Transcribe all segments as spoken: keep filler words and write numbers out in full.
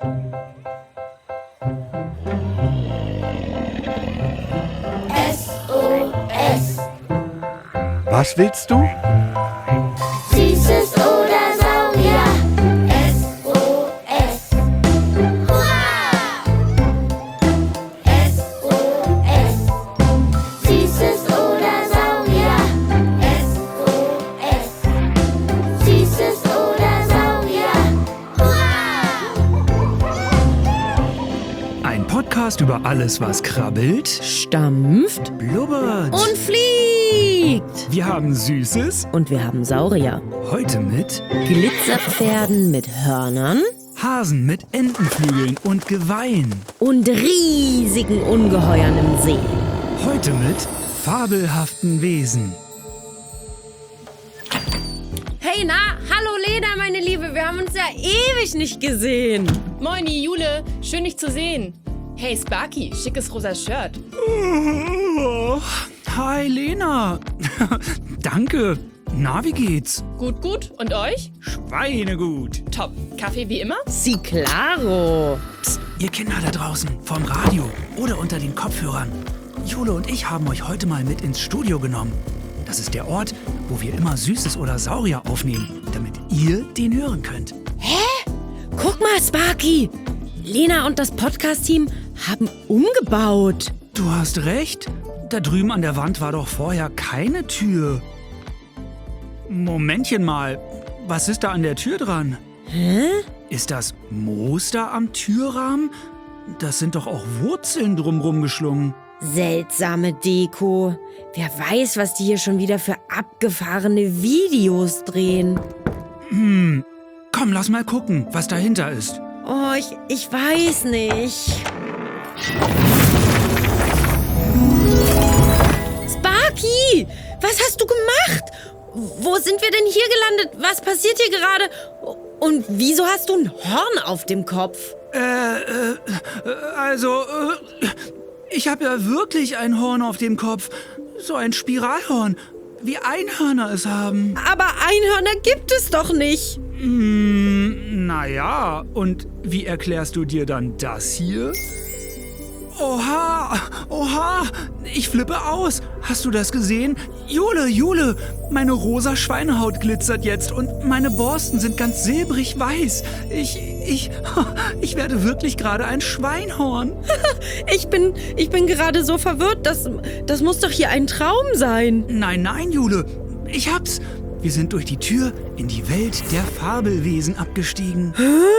S O S. Was willst du? Süßes oder Saurier. S O S. Hurra! S O S. Süßes oder Saurier. S O S. Süßes oder Saurier. Hurra! Ein Podcast über alles, was krabbelt, Stampft blubbert. und fliegt. Wir haben Süßes, Und wir haben Saurier. heute mit Glitzerpferden mit Hörnern Hasen mit Entenflügeln und Geweihen. und riesigen Ungeheuern im See. Heute mit fabelhaften Wesen. Hey, na, hallo Lena, meine Liebe, wir haben uns ja ewig nicht gesehen. Moini, Jule, schön dich zu sehen. Hey Sparky, schickes rosa Shirt. Oh, hi Lena. Danke. Na, wie geht's? Gut, gut. Und euch? Schweinegut. Top. Kaffee wie immer? Si claro. Psst, ihr Kinder da draußen, vom Radio oder unter den Kopfhörern. Jule und ich haben euch heute mal mit ins Studio genommen. Das ist der Ort, wo wir immer Süßes oder Saurier aufnehmen, damit ihr den hören könnt. Guck mal, Sparky. Lena und das Podcast-Team haben umgebaut. Du hast recht. Da drüben an der Wand war doch vorher keine Tür. Momentchen mal. Was ist da an der Tür dran? Hä? Ist das Moos da am Türrahmen? Das sind doch auch Wurzeln drumrum geschlungen. Seltsame Deko. Wer weiß, was die hier schon wieder für abgefahrene Videos drehen. Hm. Komm, lass mal gucken, was dahinter ist. Oh, ich, ich weiß nicht. Sparky, was hast du gemacht? Wo sind wir denn hier gelandet? Was passiert hier gerade? Und wieso hast du ein Horn auf dem Kopf? Äh, äh, also, äh, ich habe ja wirklich ein Horn auf dem Kopf. So ein Spiralhorn, wie Einhörner es haben. Aber Einhörner gibt es doch nicht. Hm, naja, und wie erklärst du dir dann das hier? Oha, oha, ich flippe aus. Hast du das gesehen? Jule, Jule, meine rosa Schweinehaut glitzert jetzt und meine Borsten sind ganz silbrig weiß. Ich, ich, ich werde wirklich gerade ein Schweinhorn. Ich bin, ich bin gerade so verwirrt. Das, das muss doch hier ein Traum sein. Nein, nein, Jule, ich hab's. Wir sind durch die Tür in die Welt der Fabelwesen abgestiegen.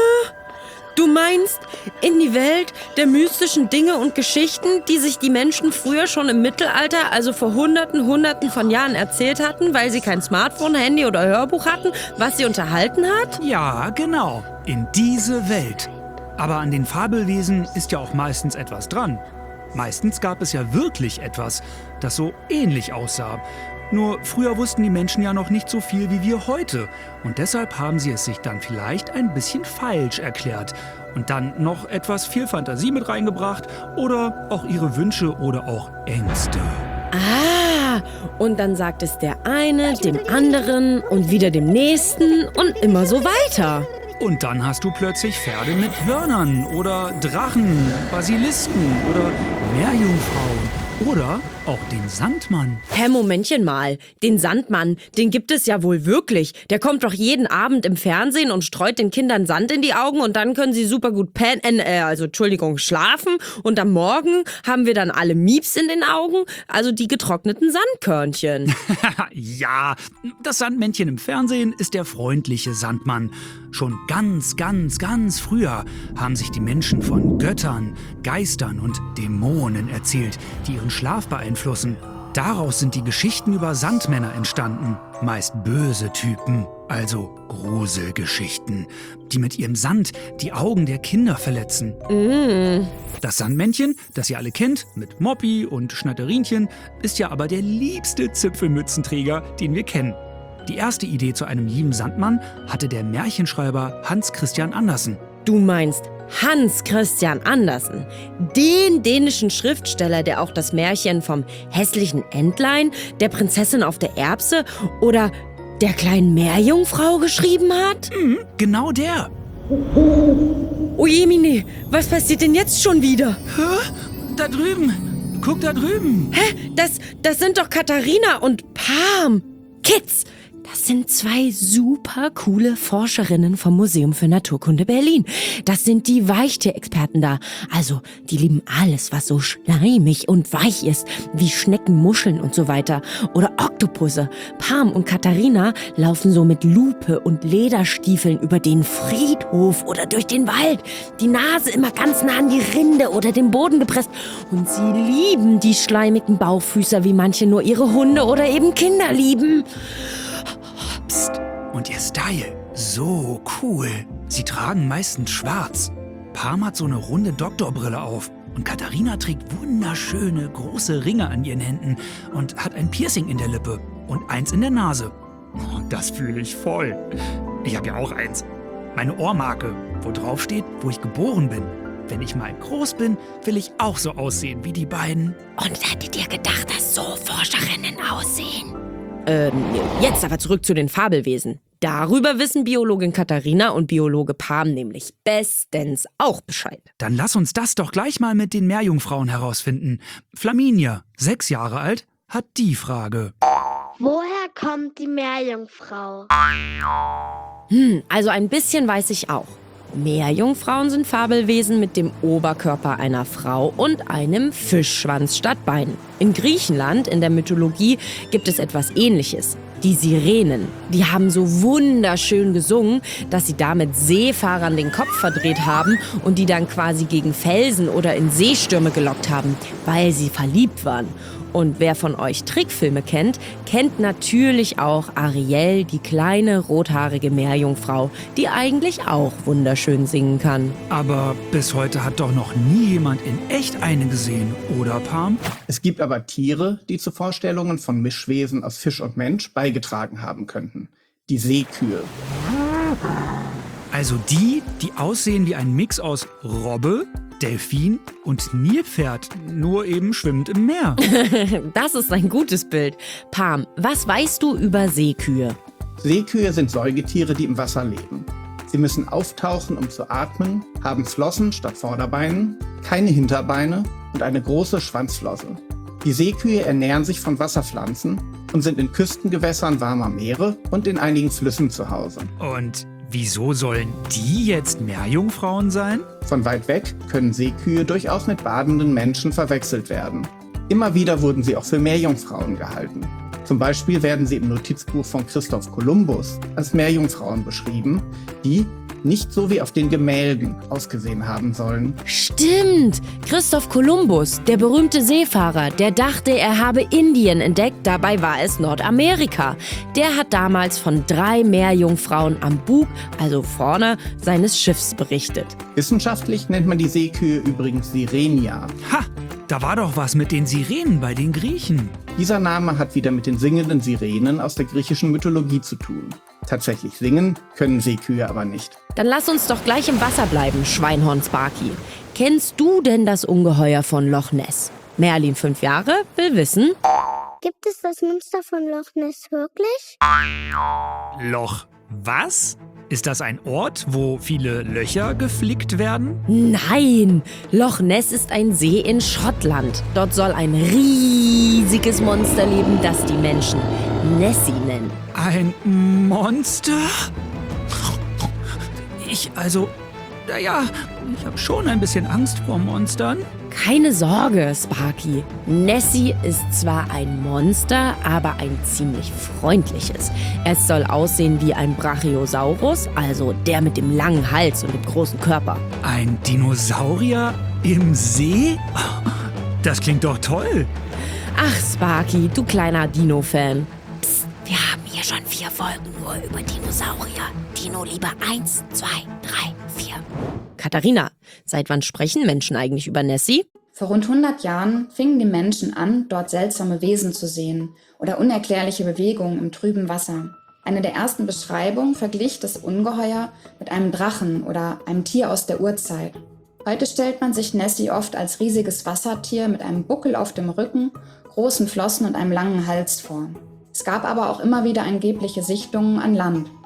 Du meinst in die Welt der mystischen Dinge und Geschichten, die sich die Menschen früher schon im Mittelalter, also vor Hunderten, Hunderten von Jahren erzählt hatten, weil sie kein Smartphone, Handy oder Hörbuch hatten, was sie unterhalten hat? Ja, genau. In diese Welt. Aber an den Fabelwesen ist ja auch meistens etwas dran. Meistens gab es ja wirklich etwas, das so ähnlich aussah. Nur früher wussten die Menschen ja noch nicht so viel wie wir heute. Und deshalb haben sie es sich dann vielleicht ein bisschen falsch erklärt. Und dann noch etwas viel Fantasie mit reingebracht oder auch ihre Wünsche oder auch Ängste. Ah, und dann sagt es der eine dem anderen und wieder dem nächsten und immer so weiter. Und dann hast du plötzlich Pferde mit Hörnern oder Drachen, Basilisken oder Meerjungfrauen oder auch den Sandmann. Hä, Momentchen mal. Den Sandmann, den gibt es ja wohl wirklich. Der kommt doch jeden Abend im Fernsehen und streut den Kindern Sand in die Augen und dann können sie super gut pennen, äh, also Entschuldigung, schlafen. Und am Morgen haben wir dann alle Mieps in den Augen, also die getrockneten Sandkörnchen. Ja, das Sandmännchen im Fernsehen ist der freundliche Sandmann. Schon ganz, ganz, ganz früher haben sich die Menschen von Göttern, Geistern und Dämonen erzählt, die ihren Schlaf beeinflussen. Daraus sind die Geschichten über Sandmänner entstanden. Meist böse Typen, also Gruselgeschichten, die mit ihrem Sand die Augen der Kinder verletzen. Mm. Das Sandmännchen, das ihr alle kennt, mit Moppi und Schnatterinchen, ist ja aber der liebste Zipfelmützenträger, den wir kennen. Die erste Idee zu einem lieben Sandmann hatte der Märchenschreiber Hans Christian Andersen. Du meinst Hans Christian Andersen, den dänischen Schriftsteller, der auch das Märchen vom hässlichen Entlein, der Prinzessin auf der Erbse oder der kleinen Meerjungfrau geschrieben hat? Mhm, genau der. Oje, Mine, was passiert denn jetzt schon wieder? Da drüben. Guck da drüben. Hä? Das, das sind doch Katharina und Pam. Kids, das sind zwei super coole Forscherinnen vom Museum für Naturkunde Berlin. Das sind die Weichtierexperten da. Also, die lieben alles, was so schleimig und weich ist, wie Schnecken, Muscheln und so weiter. Oder Oktopusse. Pam und Katharina laufen so mit Lupe und Lederstiefeln über den Friedhof oder durch den Wald. Die Nase immer ganz nah an die Rinde oder den Boden gepresst. Und sie lieben die schleimigen Bauchfüßer, wie manche nur ihre Hunde oder eben Kinder lieben. Psst. Und ihr Style, so cool. Sie tragen meistens schwarz. Pam hat so eine runde Doktorbrille auf. Und Katharina trägt wunderschöne, große Ringe an ihren Händen und hat ein Piercing in der Lippe und eins in der Nase. Oh, das fühle ich voll. Ich habe ja auch eins. Meine Ohrmarke, wo drauf steht, wo ich geboren bin. Wenn ich mal groß bin, will ich auch so aussehen wie die beiden. Und hättet ihr gedacht, dass so Forscherinnen aussehen? Ähm, jetzt aber zurück zu den Fabelwesen. Darüber wissen Biologin Katharina und Biologe Pam nämlich bestens auch Bescheid. Dann lass uns das doch gleich mal mit den Meerjungfrauen herausfinden. Flaminia, sechs Jahre alt, hat die Frage. Woher kommt die Meerjungfrau? Hm, also ein bisschen weiß ich auch. Meerjungfrauen sind Fabelwesen mit dem Oberkörper einer Frau und einem Fischschwanz statt Beinen. In Griechenland, in der Mythologie, gibt es etwas Ähnliches. Die Sirenen. Die haben so wunderschön gesungen, dass sie damit Seefahrern den Kopf verdreht haben und die dann quasi gegen Felsen oder in Seestürme gelockt haben, weil sie verliebt waren. Und wer von euch Trickfilme kennt, kennt natürlich auch Ariel, die kleine rothaarige Meerjungfrau, die eigentlich auch wunderschön singen kann. Aber bis heute hat doch noch nie jemand in echt eine gesehen, oder Pam? Es gibt aber Tiere, die zu Vorstellungen von Mischwesen aus Fisch und Mensch beigetragen haben könnten. Die Seekühe. Also die, die aussehen wie ein Mix aus Robbe, Delfin und Nilpferd, nur eben schwimmend im Meer. Das ist ein gutes Bild. Pam, was weißt du über Seekühe? Seekühe sind Säugetiere, die im Wasser leben. Sie müssen auftauchen, um zu atmen, haben Flossen statt Vorderbeinen, keine Hinterbeine und eine große Schwanzflosse. Die Seekühe ernähren sich von Wasserpflanzen und sind in Küstengewässern warmer Meere und in einigen Flüssen zu Hause. Und wieso sollen die jetzt Meerjungfrauen sein? Von weit weg können Seekühe durchaus mit badenden Menschen verwechselt werden. Immer wieder wurden sie auch für Meerjungfrauen gehalten. Zum Beispiel werden sie im Notizbuch von Christoph Kolumbus als Meerjungfrauen beschrieben, die nicht so wie auf den Gemälden ausgesehen haben sollen. Stimmt! Christoph Kolumbus, der berühmte Seefahrer, der dachte, er habe Indien entdeckt, dabei war es Nordamerika. Der hat damals von drei Meerjungfrauen am Bug, also vorne, seines Schiffs berichtet. Wissenschaftlich nennt man die Seekühe übrigens Sirenia. Ha, da war doch was mit den Sirenen bei den Griechen. Dieser Name hat wieder mit den singenden Sirenen aus der griechischen Mythologie zu tun. Tatsächlich singen können Seekühe aber nicht. Dann lass uns doch gleich im Wasser bleiben, Schweinhorn Sparky. Kennst du denn das Ungeheuer von Loch Ness? Merlin, fünf Jahre, will wissen. Gibt es das Monster von Loch Ness wirklich? Loch was? Ist das ein Ort, wo viele Löcher geflickt werden? Nein, Loch Ness ist ein See in Schottland. Dort soll ein riesiges Monster leben, das die Menschen Nessie nennen. Ein Monster? Ich, also, naja, ich habe schon ein bisschen Angst vor Monstern. Keine Sorge, Sparky. Nessie ist zwar ein Monster, aber ein ziemlich freundliches. Es soll aussehen wie ein Brachiosaurus, also der mit dem langen Hals und dem großen Körper. Ein Dinosaurier im See? Das klingt doch toll. Ach, Sparky, du kleiner Dino-Fan. Psst, wir haben hier schon vier Folgen nur über Dinosaurier. Dino lieber eins, zwei, drei, vier. Katharina, seit wann sprechen Menschen eigentlich über Nessie? Vor rund hundert Jahren fingen die Menschen an, dort seltsame Wesen zu sehen oder unerklärliche Bewegungen im trüben Wasser. Eine der ersten Beschreibungen verglich das Ungeheuer mit einem Drachen oder einem Tier aus der Urzeit. Heute stellt man sich Nessie oft als riesiges Wassertier mit einem Buckel auf dem Rücken, großen Flossen und einem langen Hals vor. Es gab aber auch immer wieder angebliche Sichtungen an Land.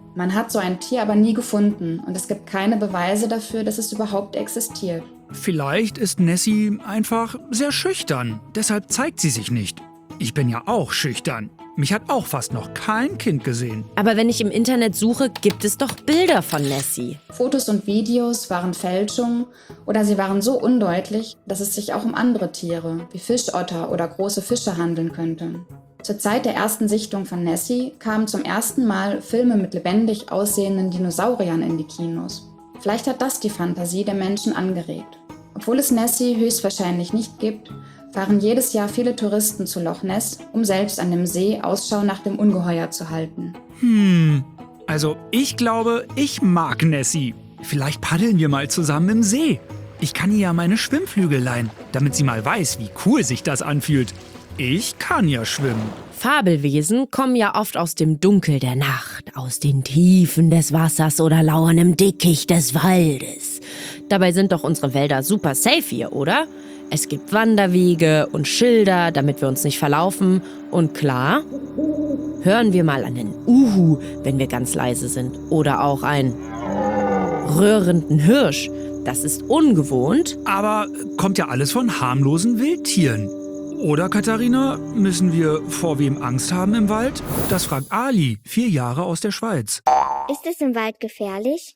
Man hat so ein Tier aber nie gefunden und es gibt keine Beweise dafür, dass es überhaupt existiert. Vielleicht ist Nessie einfach sehr schüchtern, deshalb zeigt sie sich nicht. Ich bin ja auch schüchtern. Mich hat auch fast noch kein Kind gesehen. Aber wenn ich im Internet suche, gibt es doch Bilder von Nessie. Fotos und Videos waren Fälschungen oder sie waren so undeutlich, dass es sich auch um andere Tiere wie Fischotter oder große Fische handeln könnte. Zur Zeit der ersten Sichtung von Nessie kamen zum ersten Mal Filme mit lebendig aussehenden Dinosauriern in die Kinos. Vielleicht hat das die Fantasie der Menschen angeregt. Obwohl es Nessie höchstwahrscheinlich nicht gibt, fahren jedes Jahr viele Touristen zu Loch Ness, um selbst an dem See Ausschau nach dem Ungeheuer zu halten. Hm, also ich glaube, ich mag Nessie. Vielleicht paddeln wir mal zusammen im See. Ich kann ihr ja meine Schwimmflügel leihen, damit sie mal weiß, wie cool sich das anfühlt. Ich kann ja schwimmen. Fabelwesen kommen ja oft aus dem Dunkel der Nacht, aus den Tiefen des Wassers oder lauern im Dickicht des Waldes. Dabei sind doch unsere Wälder super safe hier, oder? Es gibt Wanderwege und Schilder, damit wir uns nicht verlaufen. Und klar, hören wir mal einen Uhu, wenn wir ganz leise sind. Oder auch einen rührenden Hirsch. Das ist ungewohnt. Aber kommt ja alles von harmlosen Wildtieren. Oder, Katharina, müssen wir vor wem Angst haben im Wald? Das fragt Ali, vier Jahre aus der Schweiz. Ist es im Wald gefährlich?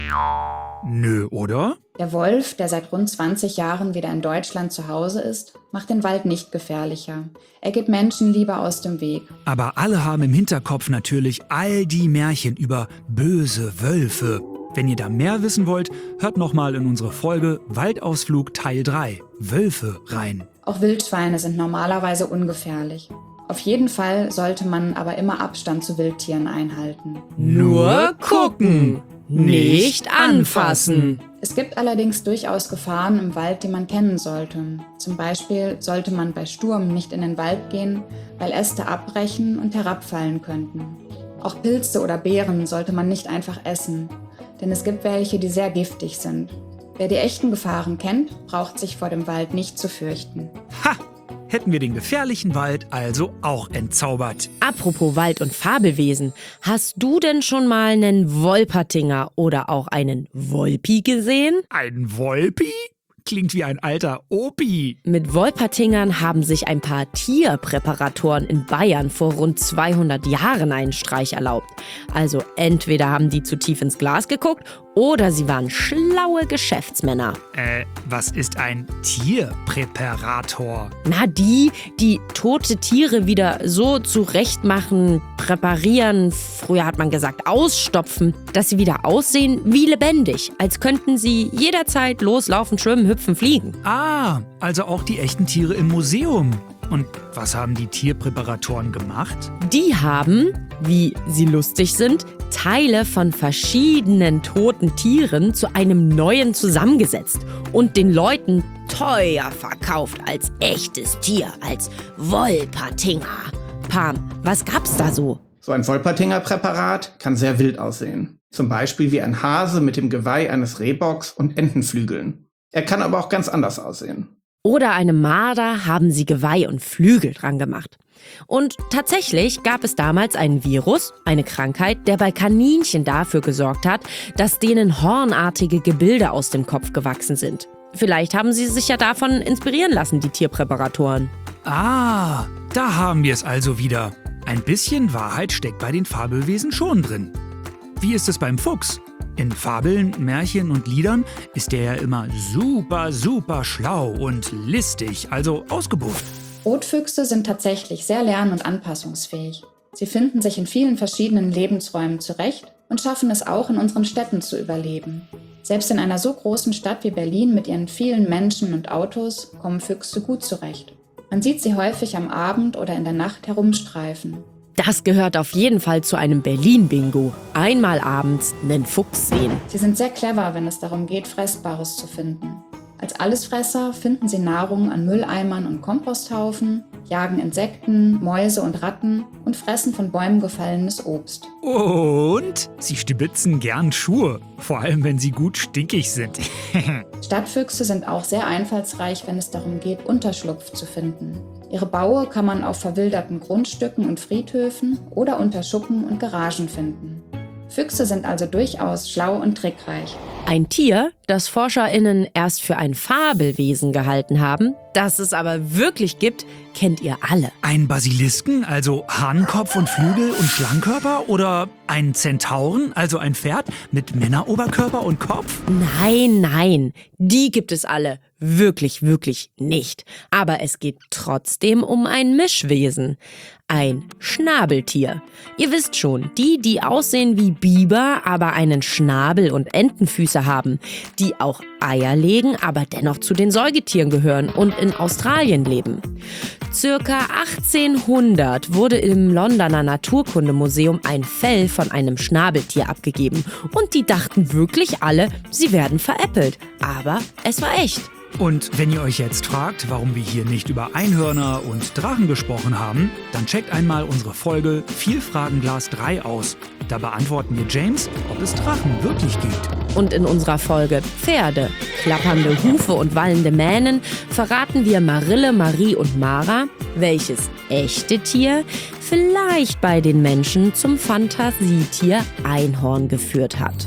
Nö, oder? Der Wolf, der seit rund zwanzig Jahren wieder in Deutschland zu Hause ist, macht den Wald nicht gefährlicher. Er geht Menschen lieber aus dem Weg. Aber alle haben im Hinterkopf natürlich all die Märchen über böse Wölfe. Wenn ihr da mehr wissen wollt, hört nochmal in unsere Folge Waldausflug Teil drei, Wölfe, rein. Auch Wildschweine sind normalerweise ungefährlich. Auf jeden Fall sollte man aber immer Abstand zu Wildtieren einhalten. Nur gucken, nicht anfassen. Es gibt allerdings durchaus Gefahren im Wald, die man kennen sollte. Zum Beispiel sollte man bei Sturm nicht in den Wald gehen, weil Äste abbrechen und herabfallen könnten. Auch Pilze oder Beeren sollte man nicht einfach essen, denn es gibt welche, die sehr giftig sind. Wer die echten Gefahren kennt, braucht sich vor dem Wald nicht zu fürchten. Ha! Hätten wir den gefährlichen Wald also auch entzaubert. Apropos Wald und Fabelwesen, hast du denn schon mal einen Wolpertinger oder auch einen Wolpi gesehen? Ein Wolpi? Klingt wie ein alter Opi. Mit Wolpertingern haben sich ein paar Tierpräparatoren in Bayern vor rund zweihundert Jahren einen Streich erlaubt. Also entweder haben die zu tief ins Glas geguckt oder sie waren schlaue Geschäftsmänner. Äh, was ist ein Tierpräparator? Na, die, die tote Tiere wieder so zurechtmachen, präparieren, früher hat man gesagt ausstopfen, dass sie wieder aussehen wie lebendig, als könnten sie jederzeit loslaufen, schwimmen, hüpfen, fliegen. Ah, also auch die echten Tiere im Museum. Und was haben die Tierpräparatoren gemacht? Die haben, wie sie lustig sind, Teile von verschiedenen toten Tieren zu einem neuen zusammengesetzt und den Leuten teuer verkauft als echtes Tier, als Wolpertinger. Pam, was gab's da so? So ein Wolpertinger-Präparat kann sehr wild aussehen. Zum Beispiel wie ein Hase mit dem Geweih eines Rehbocks und Entenflügeln. Er kann aber auch ganz anders aussehen. Oder einem Marder haben sie Geweih und Flügel dran gemacht. Und tatsächlich gab es damals einen Virus, eine Krankheit, der bei Kaninchen dafür gesorgt hat, dass denen hornartige Gebilde aus dem Kopf gewachsen sind. Vielleicht haben sie sich ja davon inspirieren lassen, die Tierpräparatoren. Ah, da haben wir es also wieder. Ein bisschen Wahrheit steckt bei den Fabelwesen schon drin. Wie ist es beim Fuchs? In Fabeln, Märchen und Liedern ist der ja immer super, super schlau und listig, also ausgebufft. Rotfüchse sind tatsächlich sehr lern- und anpassungsfähig. Sie finden sich in vielen verschiedenen Lebensräumen zurecht und schaffen es auch, in unseren Städten zu überleben. Selbst in einer so großen Stadt wie Berlin mit ihren vielen Menschen und Autos kommen Füchse gut zurecht. Man sieht sie häufig am Abend oder in der Nacht herumstreifen. Das gehört auf jeden Fall zu einem Berlin-Bingo. Einmal abends einen Fuchs sehen. Sie sind sehr clever, wenn es darum geht, Fressbares zu finden. Als Allesfresser finden sie Nahrung an Mülleimern und Komposthaufen, jagen Insekten, Mäuse und Ratten und fressen von Bäumen gefallenes Obst. Und sie stibitzen gern Schuhe, vor allem wenn sie gut stinkig sind. Stadtfüchse sind auch sehr einfallsreich, wenn es darum geht, Unterschlupf zu finden. Ihre Baue kann man auf verwilderten Grundstücken und Friedhöfen oder unter Schuppen und Garagen finden. Füchse sind also durchaus schlau und trickreich. Ein Tier, das ForscherInnen erst für ein Fabelwesen gehalten haben, das es aber wirklich gibt, kennt ihr alle. Ein Basilisken, also Hahnkopf und Flügel und Schlangenkörper? Oder ein Zentauren, also ein Pferd mit Männeroberkörper und Kopf? Nein, nein, die gibt es alle. Wirklich, wirklich nicht. Aber es geht trotzdem um ein Mischwesen. Ein Schnabeltier. Ihr wisst schon, die, die aussehen wie Biber, aber einen Schnabel und Entenfüße haben. Die auch Eier legen, aber dennoch zu den Säugetieren gehören und in Australien leben. Circa achtzehnhundert wurde im Londoner Naturkundemuseum ein Fell von einem Schnabeltier abgegeben. Und die dachten wirklich alle, sie werden veräppelt. Aber es war echt. Und wenn ihr euch jetzt fragt, warum wir hier nicht über Einhörner und Drachen gesprochen haben, dann checkt einmal unsere Folge Vielfragenglas drei aus. Da beantworten wir James, ob es Drachen wirklich gibt. Und in unserer Folge Pferde, klappernde Hufe und wallende Mähnen verraten wir Marille, Marie und Mara, welches echte Tier vielleicht bei den Menschen zum Fantasietier Einhorn geführt hat.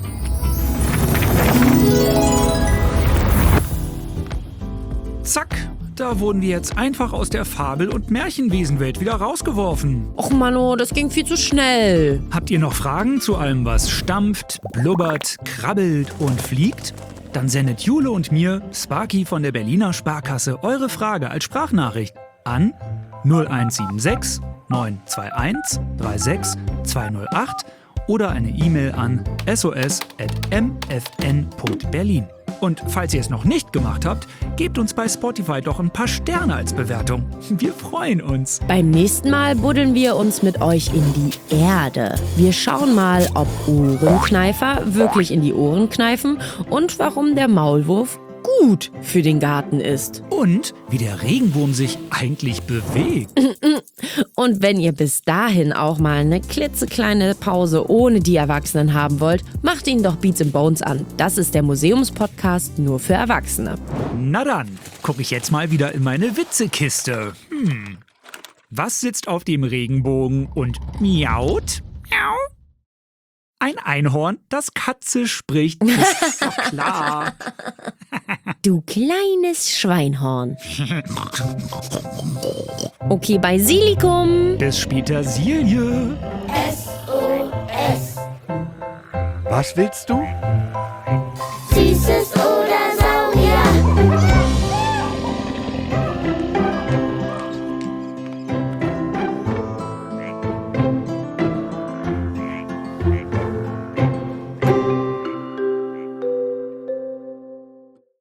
Zack, da wurden wir jetzt einfach aus der Fabel- und Märchenwesenwelt wieder rausgeworfen. Och Mano, das ging viel zu schnell. Habt ihr noch Fragen zu allem, was stampft, blubbert, krabbelt und fliegt? Dann sendet Jule und mir, Sparky von der Berliner Sparkasse, eure Frage als Sprachnachricht an null eins sieben sechs neun zwei eins drei sechs zwei null acht oder eine E-Mail an s o s at m f n punkt berlin. Und falls ihr es noch nicht gemacht habt, gebt uns bei Spotify doch ein paar Sterne als Bewertung. Wir freuen uns. Beim nächsten Mal buddeln wir uns mit euch in die Erde. Wir schauen mal, ob Ohrenkneifer wirklich in die Ohren kneifen und warum der Maulwurf gut für den Garten ist. Und wie der Regenwurm sich eigentlich bewegt. Und wenn ihr bis dahin auch mal eine klitzekleine Pause ohne die Erwachsenen haben wollt, macht ihn doch Beats and Bones an. Das ist der Museumspodcast nur für Erwachsene. Na dann, gucke ich jetzt mal wieder in meine Witzekiste. Hm. Was sitzt auf dem Regenbogen und miaut? Miau. Ein Einhorn, das Katze spricht. Ist doch klar. Du kleines Schweinhorn. Okay, bei Silikum. Bis später, Silje. Was willst du?